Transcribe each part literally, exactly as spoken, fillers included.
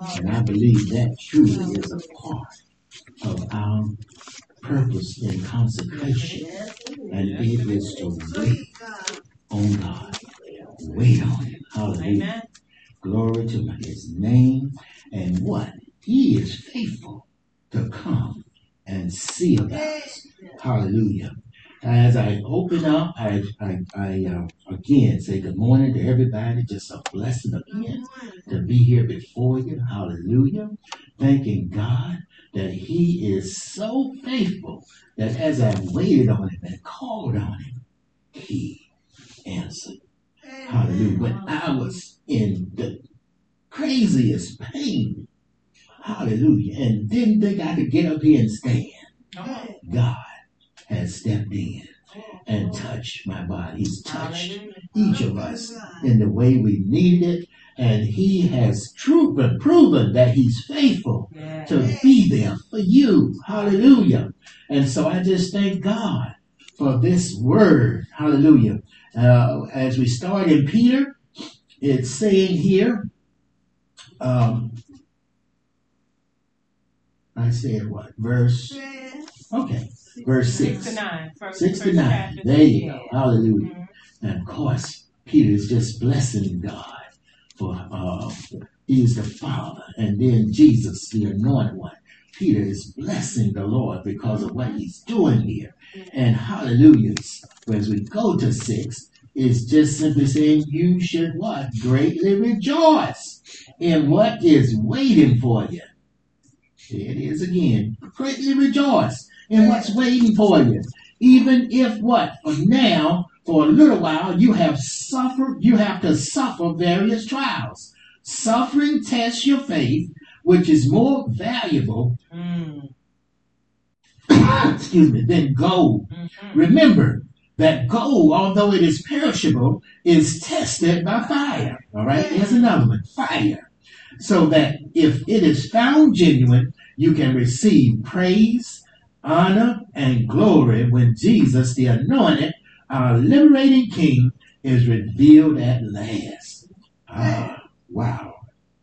And I believe that truly is a part of our purpose in consecration. And it is to wait on God. Wait on Him. Hallelujah. Glory to His name. And what? He is faithful to come and see about us. Hallelujah. As I open up, I, I, I uh, again say good morning to everybody. Just a blessing again to be here before you. Hallelujah. Thanking God that He is so faithful that as I waited on Him and called on Him, He answered. Hallelujah. When I was in the craziest pain, hallelujah, and didn't think I could get up here and stand, God has stepped in and touched my body. He's touched each of us in the way we needed it. And He has proven, proven that He's faithful to be there for you. Hallelujah. And so I just thank God for this word. Hallelujah. Uh, as we start in Peter, it's saying here, um, I said what? Verse, okay, verse six. Six to nine. Six to nine. There you go. Hallelujah. Mm-hmm. And of course, Peter is just blessing God for, uh, He is the Father. And then Jesus, the anointed one. Peter is blessing the Lord because of what He's doing here. And hallelujah, as we go to six, it's just simply saying you should what? Greatly rejoice in what is waiting for you. There it is again. Greatly rejoice in what's waiting for you. Even if what? For now, for a little while, you have suffered, you have to suffer various trials. Suffering tests your faith, which is more valuable mm. excuse me, than gold. Mm-hmm. Remember that gold, although it is perishable, is tested by fire. All right, here's another one, fire. So that if it is found genuine, you can receive praise, honor, and glory when Jesus, the anointed, our liberating King, is revealed at last. Ah, wow.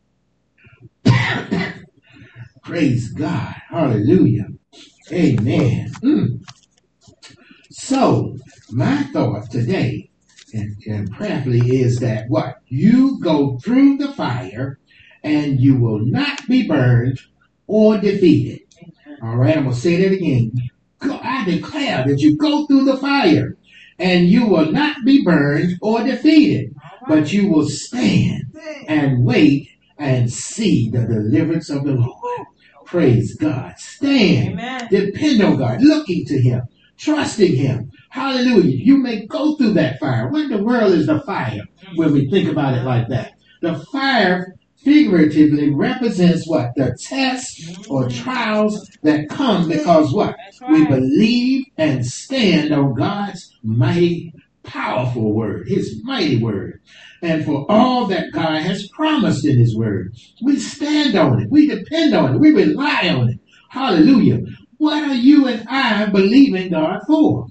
Praise God. Hallelujah. Amen. Mm. So, my thought today, and, and prayerfully, is that what? You go through the fire and you will not be burned or defeated. All right, I'm going to say that again. Go, I declare that you go through the fire and you will not be burned or defeated, but you will stand and wait and see the deliverance of the Lord. Praise God. Stand. Amen. Depend on God. Looking to Him. Trusting Him. Hallelujah. You may go through that fire. What in the world is the fire when we think about it like that? The fire figuratively represents what? The tests or trials that come because what? Right. We believe and stand on God's mighty, powerful word. His mighty word. And for all that God has promised in His word, we stand on it. We depend on it. We rely on it. Hallelujah. What are you and I believing God for?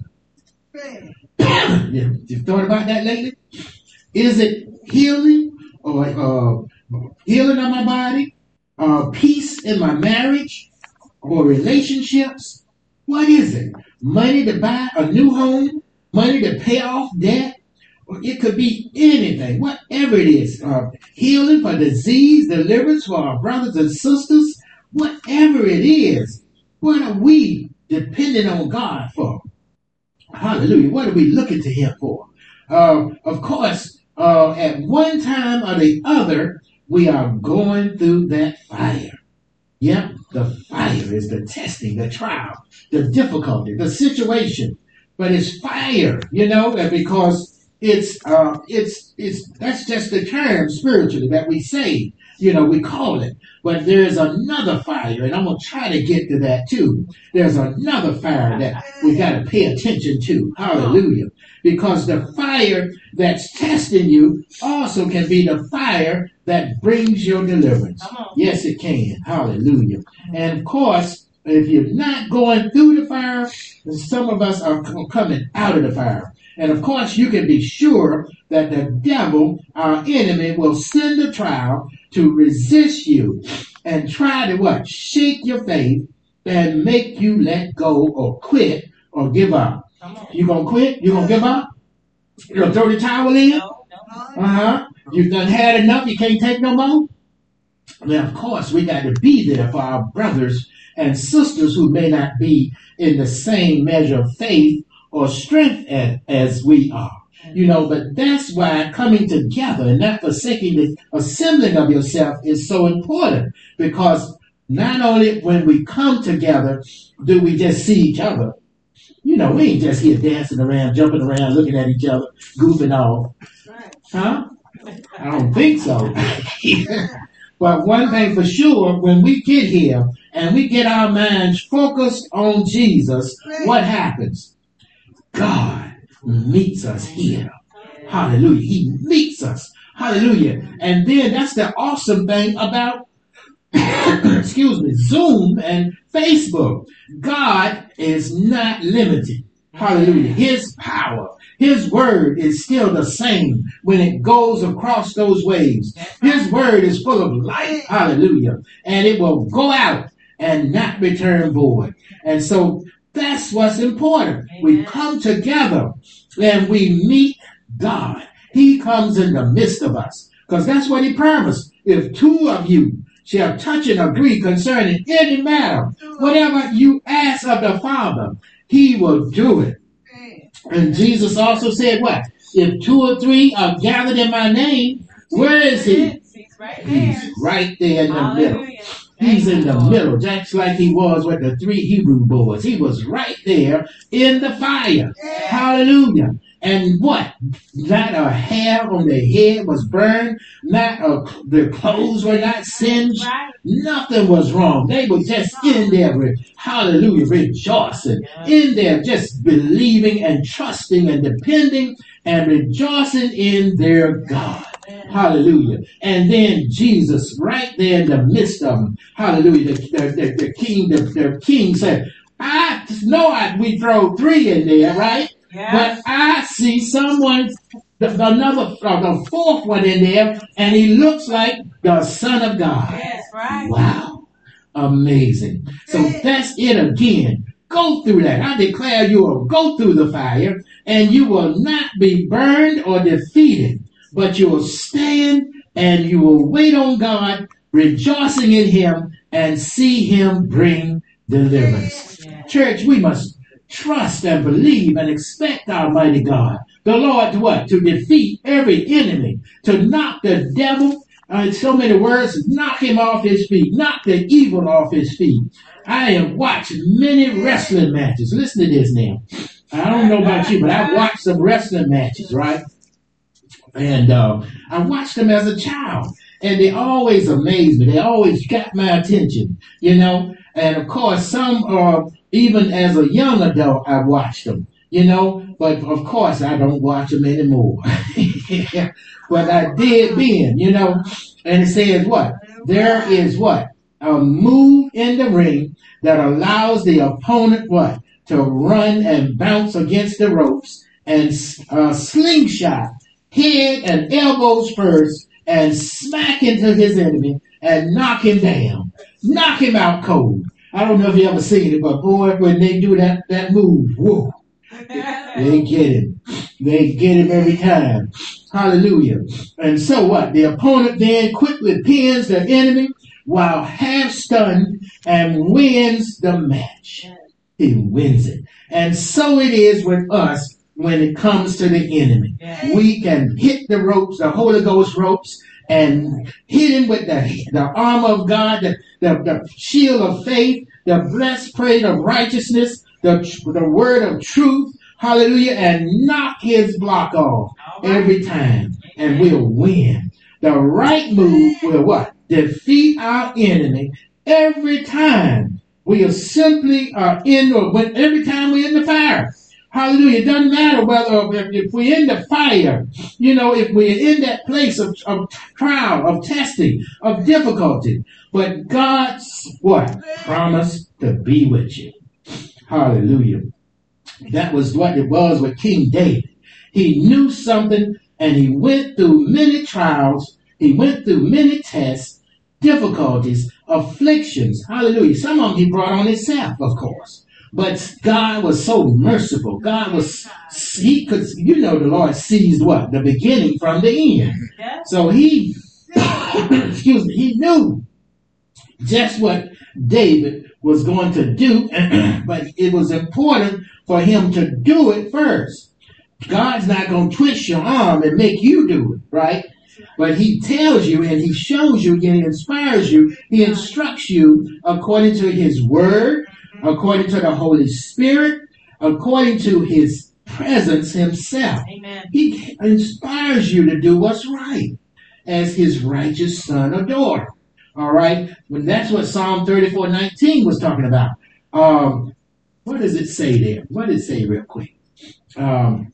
You've thought about that lately? Is it healing or uh, healing of my body? Uh, peace in my marriage or relationships? What is it? Money to buy a new home? Money to pay off debt? It could be anything, whatever it is. Uh, healing for disease, deliverance for our brothers and sisters, whatever it is. What are we depending on God for? Hallelujah. What are we looking to Him for? Uh, of course, uh, at one time or the other, we are going through that fire. Yep, the fire is the testing, the trial, the difficulty, the situation. But it's fire, you know, because It's, uh, it's, it's, that's just the term spiritually that we say, you know, we call it. But there's another fire, and I'm going to try to get to that too. There's another fire that we got to pay attention to. Hallelujah. Because the fire that's testing you also can be the fire that brings your deliverance. Yes, it can. Hallelujah. And of course, if you're not going through the fire, some of us are coming out of the fire. And of course, you can be sure that the devil, our enemy, will send a trial to resist you and try to what? Shake your faith and make you let go or quit or give up. You gonna quit? You gonna give up? You gonna throw the towel in? Uh-huh. You've done had enough. You can't take no more? Now, of course, we got to be there for our brothers and sisters who may not be in the same measure of faith or strength as, as we are. You know, but that's why coming together and not forsaking the assembling of yourself is so important, because not only when we come together do we just see each other. You know, we ain't just here dancing around, jumping around, looking at each other, goofing off. Huh? I don't think so. But one thing for sure, when we get here and we get our minds focused on Jesus, what happens? God meets us here. Hallelujah. He meets us. Hallelujah. And then that's the awesome thing about, excuse me, Zoom and Facebook. God is not limited. Hallelujah. His power, His word is still the same when it goes across those waves. His word is full of life. Hallelujah. And it will go out and not return void. And so that's what's important. Amen. We come together and we meet God. He comes in the midst of us, because that's what He promised. If two of you shall touch and agree concerning any matter, whatever you ask of the Father, He will do it. And Jesus also said what? If two or three are gathered in my name, where is He? He's right there. He's right there in the Hallelujah. Middle. He's in the middle, just like He was with the three Hebrew boys. He was right there in the fire. Yeah. Hallelujah. And what? Not a hair on their head was burned. Not a, their clothes were not singed. Right. Nothing was wrong. They were just in there, hallelujah, rejoicing. Yeah. In there, just believing and trusting and depending and rejoicing in their God. Hallelujah. And then Jesus right there in the midst of them. Hallelujah. The, the, the, the king, the, the king said, I know I, we throw three in there, right? Yes. But I see someone, the, another, uh, the fourth one in there, and he looks like the Son of God. Yes, right. Wow. Amazing. So that's it again. Go through that. I declare you will go through the fire, and you will not be burned or defeated, but you will stand and you will wait on God, rejoicing in Him, and see Him bring deliverance. Yeah. Church, we must trust and believe and expect our mighty God, the Lord, to what? To defeat every enemy, to knock the devil, uh, in so many words, knock him off his feet, knock the evil off his feet. I have watched many wrestling matches. Listen to this now. I don't know about you, but I've watched some wrestling matches, right? And uh, I watched them as a child, and they always amazed me. They always got my attention, you know. And of course, some are, even as a young adult, I watched them, you know. But of course, I don't watch them anymore. But I did then, you know. And it says what? There is what? A move in the ring that allows the opponent what? To run and bounce against the ropes and uh, slingshot, head and elbows first, and smack into his enemy and knock him down. Knock him out cold. I don't know if you ever seen it, but boy, when they do that, that move, whoa, they get him. They get him every time. Hallelujah. And so what? The opponent then quickly pins the enemy while half stunned and wins the match. He wins it. And so it is with us when it comes to the enemy. We can hit the ropes, the Holy Ghost ropes, and hit him with the, the armor of God, the, the, the shield of faith, the breastplate of righteousness, the, the word of truth, hallelujah, and knock his block off every time, and we'll win. The right move will what? Defeat our enemy every time. We are simply are in, or when, every time we're in the fire. Hallelujah. It doesn't matter whether if, if we're in the fire, you know, if we're in that place of, of trial, of testing, of difficulty. But God's what? Promise to be with you. Hallelujah. That was what it was with King David. He knew something, and he went through many trials. He went through many tests, difficulties, afflictions. Hallelujah. Some of them he brought on himself, of course. But God was so merciful. God was, he could, you know, the Lord sees what? The beginning from the end. So he, excuse me, he knew just what David was going to do, but it was important for him to do it first. God's not going to twist your arm and make you do it, right? But he tells you and he shows you and he inspires you. He instructs you according to his word, according to the Holy Spirit, according to his presence himself. Amen. He inspires you to do what's right as his righteous son or daughter. All right? When that's what Psalm thirty-four nineteen was talking about. Um, what does it say there? What does it say real quick? Um,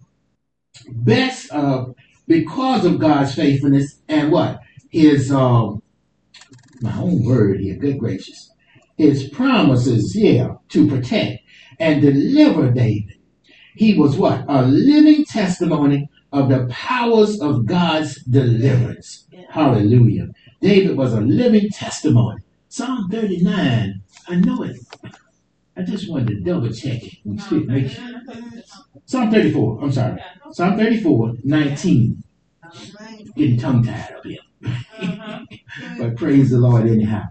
best uh, because of God's faithfulness and what? His, um, my own word here, good gracious. His promises, yeah, to protect and deliver David. He was what? A living testimony of the powers of God's deliverance. Hallelujah. David was a living testimony. Psalm thirty-nine, I know it. I just wanted to double check it. Make sure. Psalm thirty-four, I'm sorry. Psalm thirty-four, nineteen. Getting tongue-tied up here. But praise the Lord anyhow.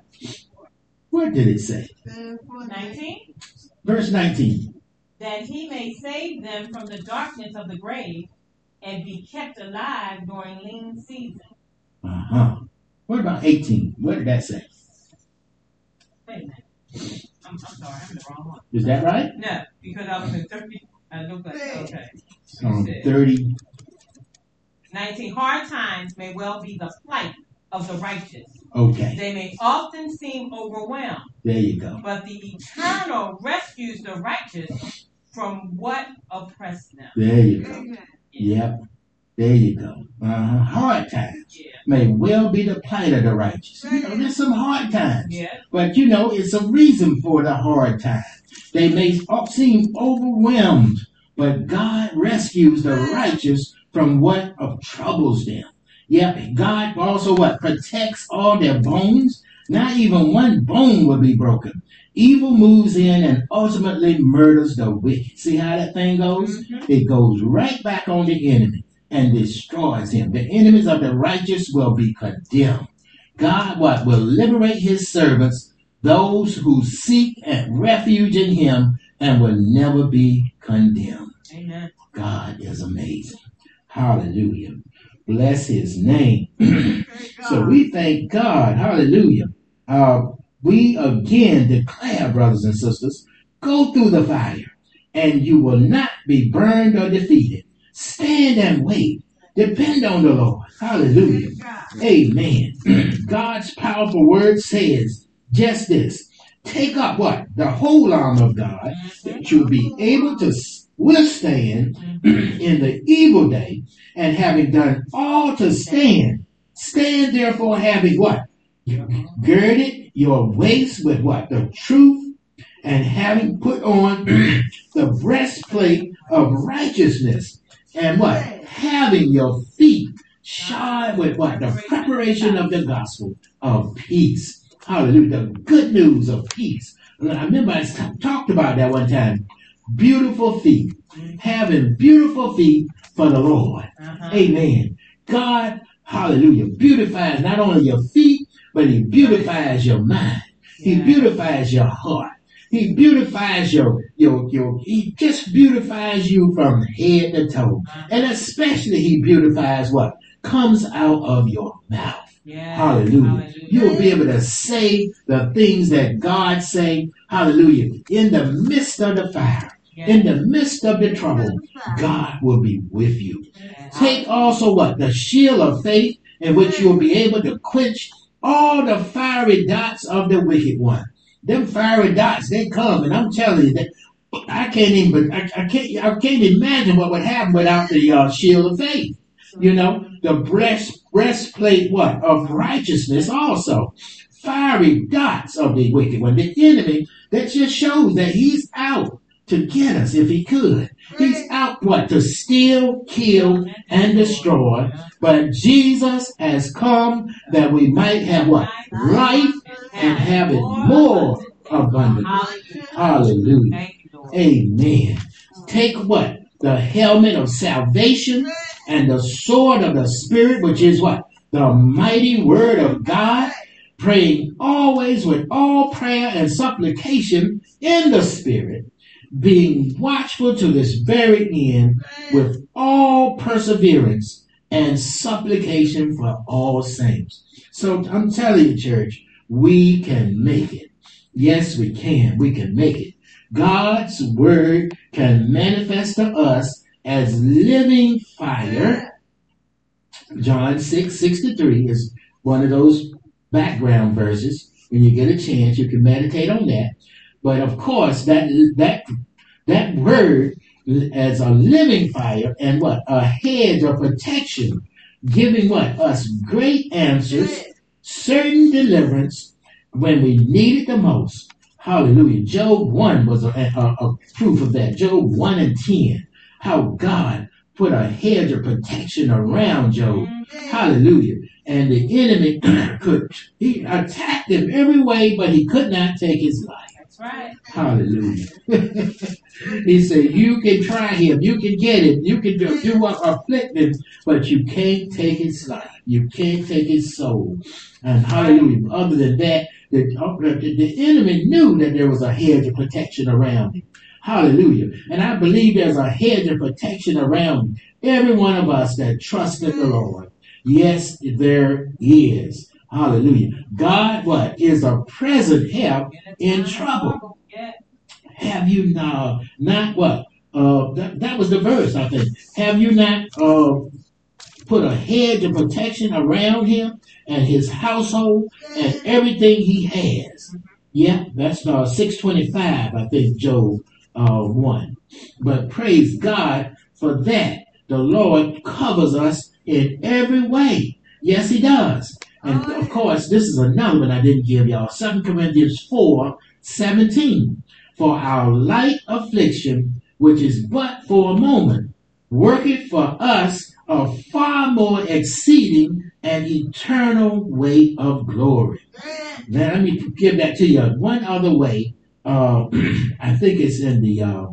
What did it say? nineteen. Verse nineteen. That he may save them from the darkness of the grave and be kept alive during lean season. Uh-huh. What about eighteen? What did that say? Wait a minute. I'm, I'm sorry, I'm in the wrong one. Is that right? No, because I was in thirty. I looked like, okay. Um, thirty. nineteen. Hard times may well be the plight of the righteous. Okay. They may often seem overwhelmed. There you go. But the Eternal rescues the righteous from what oppressed them. There you go. Yep. There you go. Uh-huh. Hard times Yeah. may well be the plight of the righteous. You know, there's some hard times. Yeah. But, you know, it's a reason for the hard times. They may seem overwhelmed, but God rescues the righteous from what of troubles them. Yep. God also what? Protects all their bones. Not even one bone will be broken. Evil moves in and ultimately murders the wicked. See how that thing goes? Mm-hmm. It goes right back on the enemy and destroys him. The enemies of the righteous will be condemned. God what? Will liberate his servants, those who seek and refuge in him, and will never be condemned. Amen. God is amazing. Hallelujah. Bless his name. So we thank God. Hallelujah. Uh, we again declare, brothers and sisters, go through the fire and you will not be burned or defeated. Stand and wait. Depend on the Lord. Hallelujah. Amen. God's powerful word says just this. Take up what? The whole armor of God, that you'll be able to withstand in the evil day, and having done all to stand, stand therefore having what? Girded your waist with what? The truth, and having put on the breastplate of righteousness, and what? Having your feet shod with what? The preparation of the gospel of peace. Hallelujah. The good news of peace. I remember I talked about that one time. Beautiful feet. Having beautiful feet for the Lord. Uh-huh. Amen. God, hallelujah, beautifies not only your feet, but he beautifies your mind. He yeah. beautifies your heart. He beautifies your, your, your, he just beautifies you from head to toe. Uh-huh. And especially he beautifies what comes out of your mouth. Yeah. Hallelujah. Hallelujah. You'll be able to say the things that God say. Hallelujah. In the midst of the fire. Yeah. In the midst of the trouble, God will be with you. Yeah. Take also what? The shield of faith, in which you'll be able to quench all the fiery dots of the wicked one. Them fiery dots, they come, and I'm telling you that I can't even, I, I can't, I can't imagine what would happen without the uh, shield of faith. You know, the breast, breastplate what? Of righteousness also. Fiery dots of the wicked one. The enemy, that just shows that he's out to get us if he could. He's out what? To steal, kill, and destroy. But Jesus has come that we might have what? Life and have it more abundantly. Hallelujah. Amen. Take what? The helmet of salvation and the sword of the Spirit, which is what? The mighty word of God, praying always with all prayer and supplication in the Spirit, being watchful to this very end with all perseverance and supplication for all saints. So I'm telling you, church, we can make it. Yes, we can. We can make it. God's word can manifest to us as living fire. John six sixty-three is one of those background verses. When you get a chance, you can meditate on that. But of course, that that that word as a living fire and what? A hedge of protection, giving what? Us great answers, certain deliverance when we need it the most. Hallelujah. Job one was a, a, a proof of that. Job one and ten. How God put a hedge of protection around Job. Hallelujah. And the enemy could, he attacked him every way, but he could not take his life. That's right. Hallelujah. He said, you can try him, you can get him, you can do, do what afflict him, but you can't take his life. You can't take his soul. And hallelujah. Other than that, the, the, the enemy knew that there was a hedge of protection around him. Hallelujah. And I believe there's a hedge of protection around every one of us that trust in the Lord. Yes, there is. Hallelujah. God, what? Is a present help in trouble. Have you now not what? Uh, that, that was the verse, I think. Have you not uh, put a hedge of protection around him and his household and everything he has? Yeah, that's uh, six twenty-five, I think, Job uh, one. But praise God for that. The Lord covers us in every way. Yes, he does. And of course, this is another one I didn't give y'all. Second Corinthians four seventeen. For our light affliction, which is but for a moment, worketh for us a far more exceeding and eternal weight of glory. Now, let me give that to you one other way. Uh, I think it's in the, uh,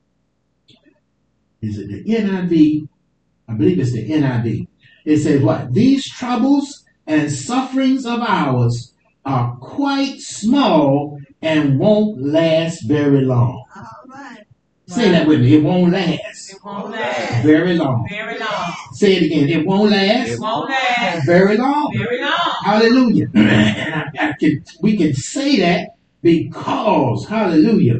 is it the N I V? I believe it's the N I V. It says what? These troubles and sufferings of ours are quite small and won't last very long. All right. Say that with me. It won't last. It won't last. Very long. Very long. Say it again. It won't last. It won't last. Very long. Very long. Hallelujah. And I, I can, we can say that because, hallelujah.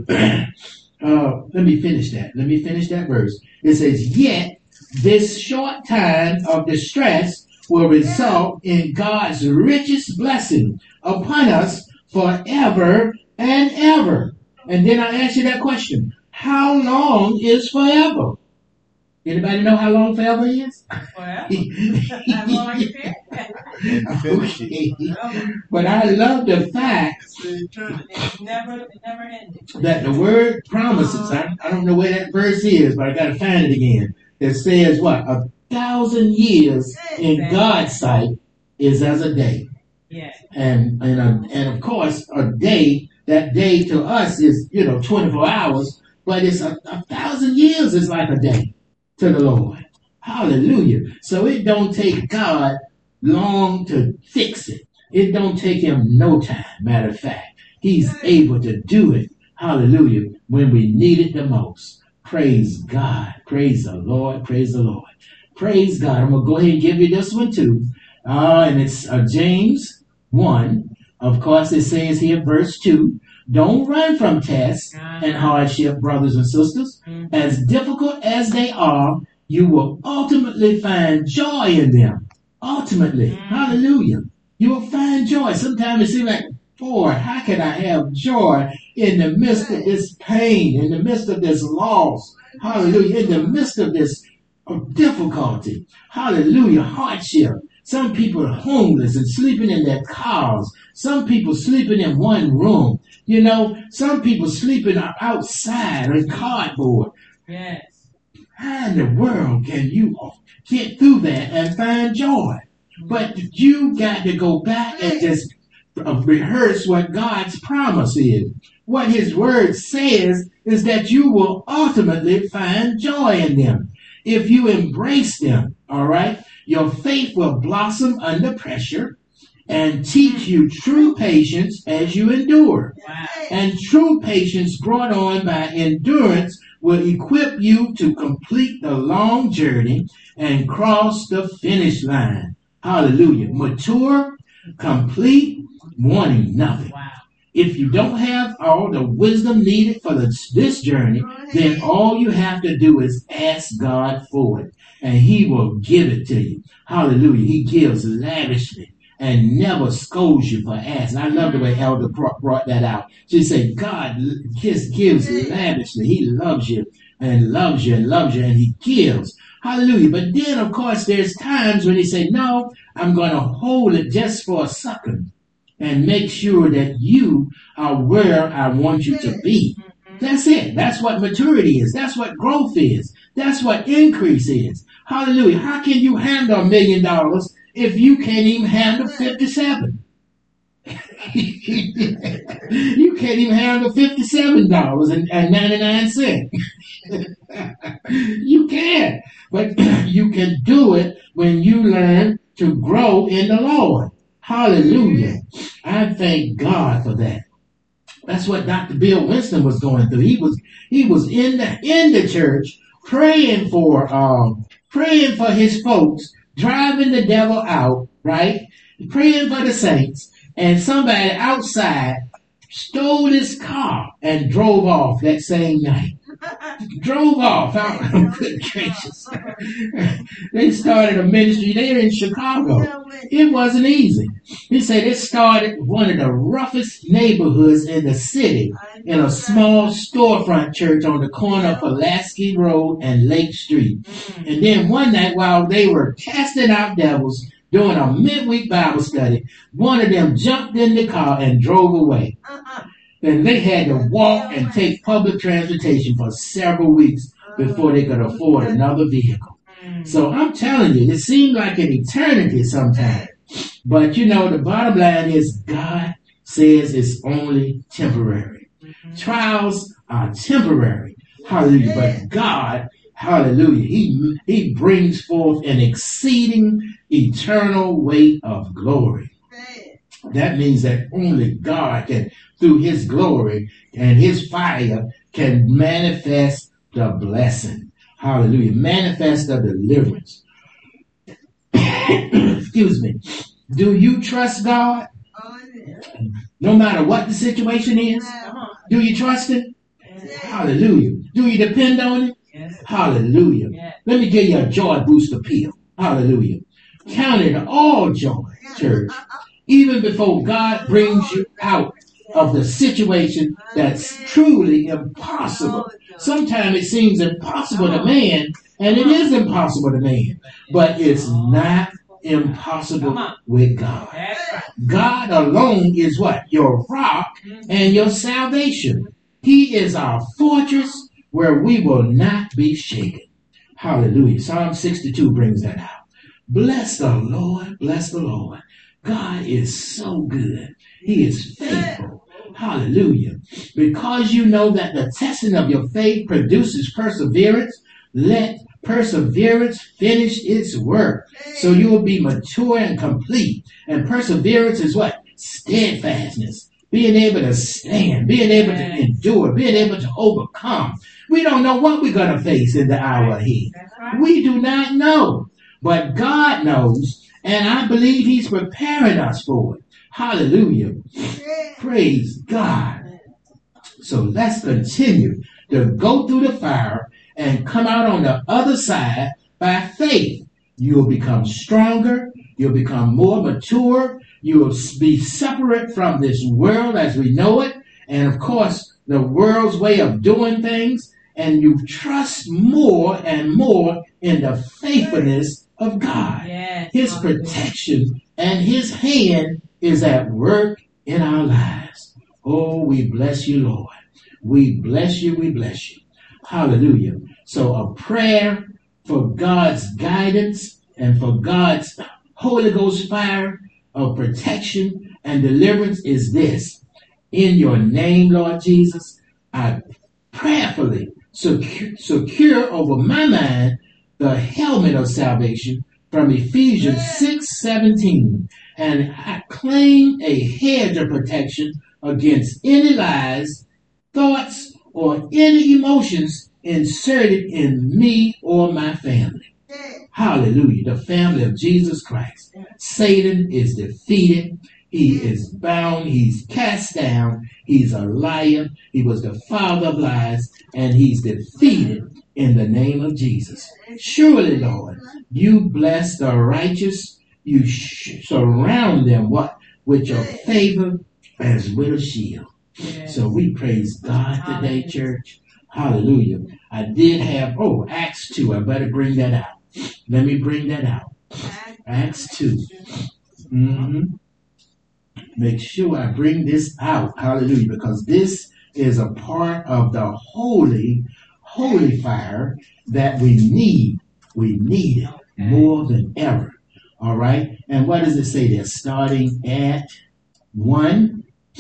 uh, let me finish that. Let me finish that verse. It says, yet this short time of distress will result in God's richest blessing upon us forever and ever. And then I ask you that question. How long is forever? Anybody know how long forever is? Forever. How long is it? Okay. But I love the fact It's never, it never ended. that the word promises, I, I don't know where that verse is, but I got to find it again. It says what? A thousand years in God's sight is as a day. Yeah. And and a, and of course, a day, that day to us is, you know, twenty-four hours, but it's a, a thousand years is like a day to the Lord. Hallelujah. So it don't take God long to fix it. It don't take him no time. Matter of fact, he's able to do it. Hallelujah. When we need it the most. Praise God. Praise the Lord. Praise the Lord. Praise God. I'm going to go ahead and give you this one too. Uh, and it's uh, James one. Of course, it says here, verse two, don't run from tests and hardship, brothers and sisters. As difficult as they are, you will ultimately find joy in them. Ultimately. Hallelujah. You will find joy. Sometimes it seems like, boy, how can I have joy in the midst of this pain, in the midst of this loss? Hallelujah. In the midst of this of difficulty. Hallelujah. Hardship. Some people are homeless and sleeping in their cars. Some people sleeping in one room. You know, some people sleeping outside on cardboard. Yes. How in the world can you get through that and find joy? But you got to go back and just rehearse what God's promise is. What his word says is that you will ultimately find joy in them. If you embrace them, all right, your faith will blossom under pressure and teach you true patience as you endure. Wow. And true patience brought on by endurance will equip you to complete the long journey and cross the finish line. Hallelujah. Mature, complete, wanting nothing. Wow. If you don't have all the wisdom needed for this, this journey, then all you have to do is ask God for it, and he will give it to you. Hallelujah. He gives lavishly and never scolds you for asking. I love the way Elder brought that out. She said, God just gives lavishly. He loves you and loves you and loves you, and he gives. Hallelujah. But then, of course, there's times when he say, no, I'm going to hold it just for a second and make sure that you are where I want you to be. That's it. That's what maturity is. That's what growth is. That's what increase is. Hallelujah. How can you handle a million dollars if you can't even handle fifty-seven? You can't even handle fifty-seven dollars and ninety-nine cents. You can. But you can do it when you learn to grow in the Lord. Hallelujah. I thank God for that. That's what Doctor Bill Winston was going through. He was he was in the in the church praying for um praying for his folks, driving the devil out, right? Praying for the saints, and somebody outside stole his car and drove off that same night. Drove off. Oh, good gracious. They started a ministry there in Chicago. It wasn't easy. He said it started one of the roughest neighborhoods in the city, in a small storefront church on the corner of Pulaski Road and Lake Street. And then one night while they were casting out devils, doing a midweek Bible study, one of them jumped in the car and drove away. And they had to walk and take public transportation for several weeks before they could afford another vehicle. So I'm telling you, it seemed like an eternity sometimes. But you know, the bottom line is God says it's only temporary. Trials are temporary. Hallelujah. But God, hallelujah, he, he brings forth an exceeding eternal weight of glory. That means that only God can, through his glory and his fire, can manifest the blessing. Hallelujah. Manifest the deliverance. Excuse me. Do you trust God? No matter what the situation is? Do you trust him? Hallelujah. Do you depend on him? Hallelujah. Let me give you a joy booster pill. Hallelujah. Count it all joy, church. Even before God brings you out of the situation that's truly impossible. Sometimes it seems impossible to man, and it is impossible to man. But it's not impossible with God. God alone is what? Your rock and your salvation. He is our fortress where we will not be shaken. Hallelujah. Psalm sixty-two brings that out. Bless the Lord. Bless the Lord. God is so good. He is faithful. Hallelujah. Because you know that the testing of your faith produces perseverance, let perseverance finish its work. So you will be mature and complete. And perseverance is what? Steadfastness. Being able to stand, being able to endure, being able to overcome. We don't know what we're going to face in the hour ahead. We do not know. But God knows. And I believe he's preparing us for it. Hallelujah. Praise God. So let's continue to go through the fire and come out on the other side by faith. You'll become stronger. You'll become more mature. You'll be separate from this world as we know it. And of course, the world's way of doing things. and you trust more and more in the faithfulness of God. Yes. His protection and his hand is at work in our lives. Oh, we bless you, Lord. We bless you. We bless you. Hallelujah. So a prayer for God's guidance and for God's Holy Ghost fire of protection and deliverance is this. In your name, Lord Jesus, I prayerfully secure, secure over my mind the helmet of salvation from Ephesians six seventeen, and I claim a hedge of protection against any lies, thoughts, or any emotions inserted in me or my family. Hallelujah. The family of Jesus Christ. Satan is defeated. He is bound. He's cast down. He's a liar. He was the father of lies, and he's defeated in the name of Jesus. Surely, Lord, you bless the righteous. You sh- surround them what? With your favor as with a shield. So we praise God today, church. Hallelujah. I did have, oh, Acts two. I better bring that out. Let me bring that out. Acts two. Mm-hmm. Make sure I bring this out. Hallelujah. Because this is a part of the holy, holy fire that we need. We need it more than ever. All right. And what does it say there? Starting at one.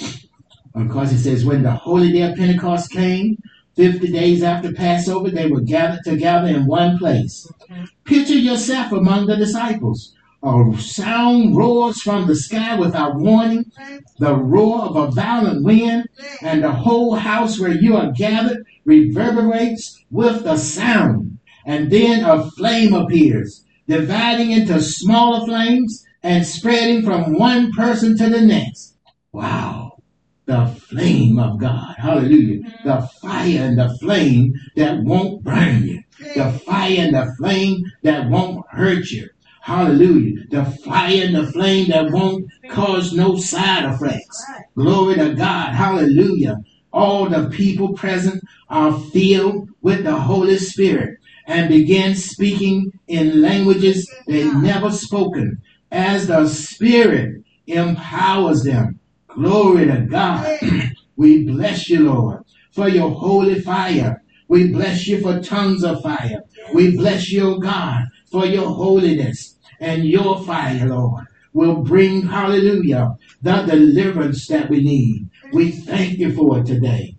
Of course, it says, when the holy day of Pentecost came, fifty days after Passover, they were gathered together in one place. Picture yourself among the disciples. A sound roars from the sky without warning, the roar of a violent wind, and the whole house where you are gathered reverberates with the sound. And then a flame appears, dividing into smaller flames and spreading from one person to the next. Wow. The flame of God. Hallelujah. The fire and the flame that won't burn you. The fire and the flame that won't hurt you. Hallelujah. The fire and the flame that won't cause no side effects. Glory to God. Hallelujah. All the people present are filled with the Holy Spirit and begin speaking in languages they've never spoken as the Spirit empowers them. Glory to God. We bless you, Lord, for your holy fire. We bless you for tongues of fire. We bless you, God, for your holiness, and your fire, Lord, will bring, hallelujah, the deliverance that we need. We thank you for it today.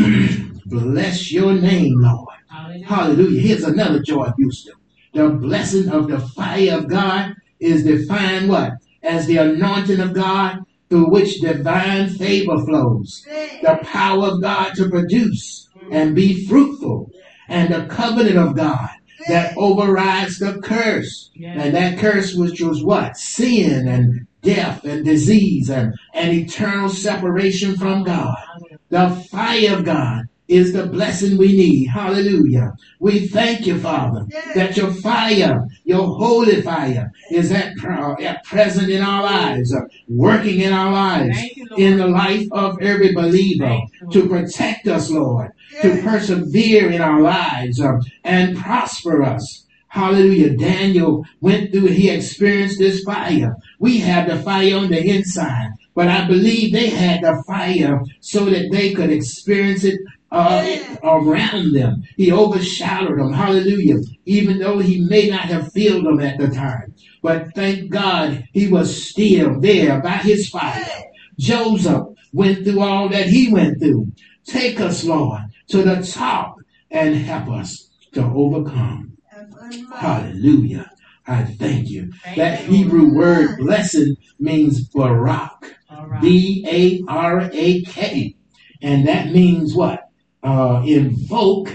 Bless your name, Lord. Hallelujah. Hallelujah. Here's another joy booster. The blessing of the fire of God is defined what? As the anointing of God, through which divine favor flows, the power of God to produce and be fruitful, and the covenant of God that overrides the curse. And that curse, which was what? Sin and death and disease and, and eternal separation from God. The fire of God is the blessing we need. Hallelujah. We thank you, Father, that your fire, your holy fire, is at, at present in our lives, uh, working in our lives, you, in the life of every believer, you, to protect us, Lord, to persevere in our lives uh, and prosper us. Hallelujah. Daniel went through, he experienced this fire. We have the fire on the inside, but I believe they had the fire so that they could experience it Uh, around them. He overshadowed them. Hallelujah. Even though he may not have felt them at the time. But thank God he was still there by his fire. Joseph went through all that he went through. Take us, Lord, to the top and help us to overcome. Hallelujah. I thank you. Thank that you. Hebrew word blessing means barak. Right. B A R A K. And that means what? Uh, invoke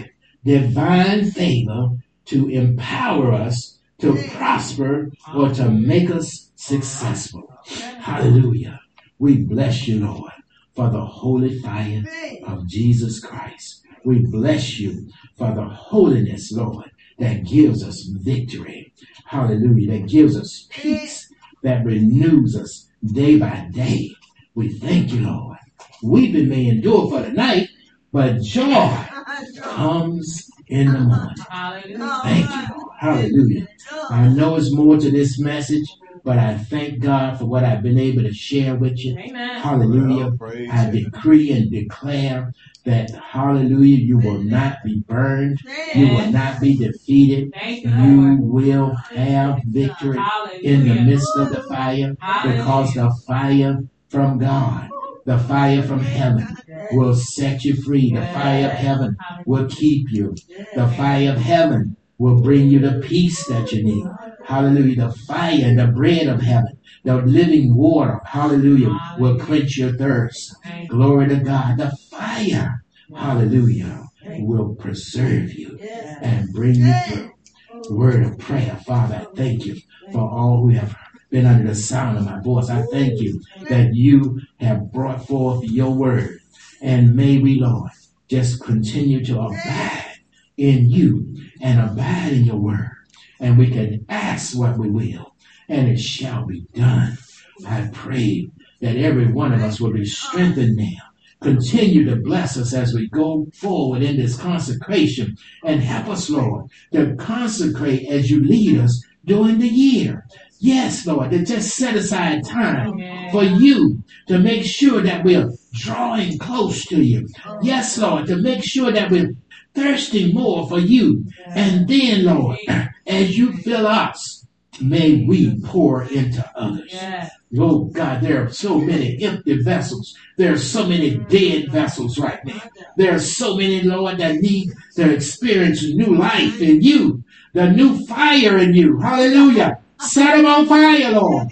divine favor to empower us to prosper or to make us successful. Hallelujah. We bless you, Lord, for the holy fire of Jesus Christ. We bless you for the holiness, Lord, that gives us victory. Hallelujah. That gives us peace, that renews us day by day. We thank you, Lord. Weeping may endure for the night, but joy comes in the morning. Hallelujah. Thank you, Lord. Hallelujah. I know it's more to this message, but I thank God for what I've been able to share with you. Amen. Hallelujah. I decree and declare that, hallelujah, you will not be burned. You will not be defeated. Thank you, You Lord. will have victory Hallelujah. in the midst of the fire, Hallelujah. because the fire from God, the fire from heaven, will set you free. The fire of heaven will keep you. The fire of heaven will bring you the peace that you need. Hallelujah. The fire and the bread of heaven, the living water, hallelujah, will quench your thirst. Glory to God. The fire, hallelujah, will preserve you and bring you through. Word of prayer. Father, I thank you for all who have been under the sound of my voice. I thank you that you have brought forth your word. And may we, Lord, just continue to abide in you and abide in your word. And we can ask what we will, and it shall be done. I pray that every one of us will be strengthened now. Continue to bless us as we go forward in this consecration, and help us, Lord, to consecrate as you lead us during the year. Yes, Lord, to just set aside time for you, to make sure that we're drawing close to you. Yes, Lord, to make sure that we're thirsting more for you. And then, Lord, as you fill us, may we pour into others. Oh God, there are so many empty vessels. There are so many dead vessels right now. There are so many, Lord, that need to experience new life in you, the new fire in you. Hallelujah. Set them on fire, Lord.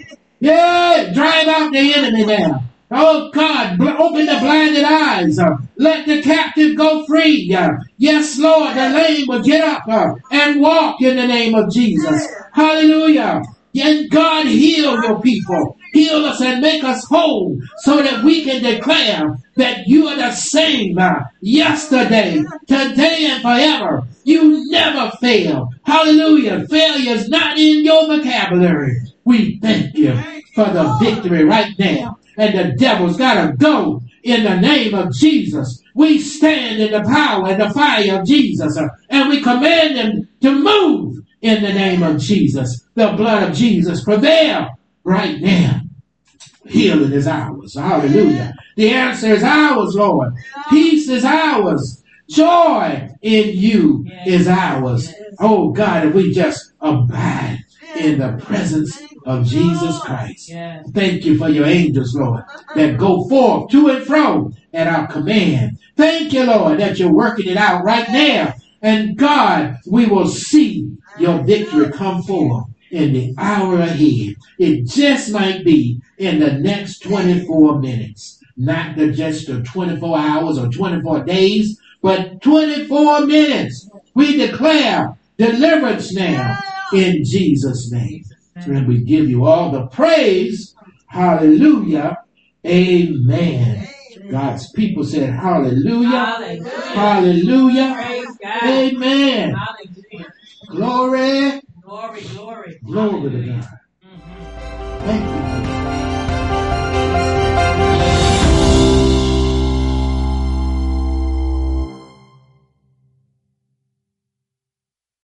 Yeah, drive out the enemy now. Oh God, open the blinded eyes. Uh, let the captive go free. Uh, yes, Lord, the lame will get up uh, and walk in the name of Jesus. Hallelujah. And God, heal your people. Heal us and make us whole so that we can declare that you are the same uh, yesterday, today, and forever. You never fail. Hallelujah. Failure is not in your vocabulary. We thank you for the victory right now. And the devil's got to go in the name of Jesus. We stand in the power and the fire of Jesus. Uh, and we command them to move in the name of Jesus. The blood of Jesus prevail right now. Healing is ours. Hallelujah. The answer is ours, Lord. Peace is ours. Joy in you is ours. Oh God, if we just abide in the presence of Jesus Christ. Thank you for your angels, Lord, that go forth to and fro at our command. Thank you, Lord, that you're working it out right now. And God, we will see your victory come forth in the hour ahead. It just might be in the next twenty-four minutes. Not the, just the twenty-four hours or twenty-four days, but twenty-four minutes. We declare deliverance now in Jesus' name. And we give you all the praise. Hallelujah. Amen. God's people said hallelujah. Hallelujah. Hallelujah. Praise God. Amen. Hallelujah. Glory. Glory, glory. Glory to God. Mm-hmm. Thank you.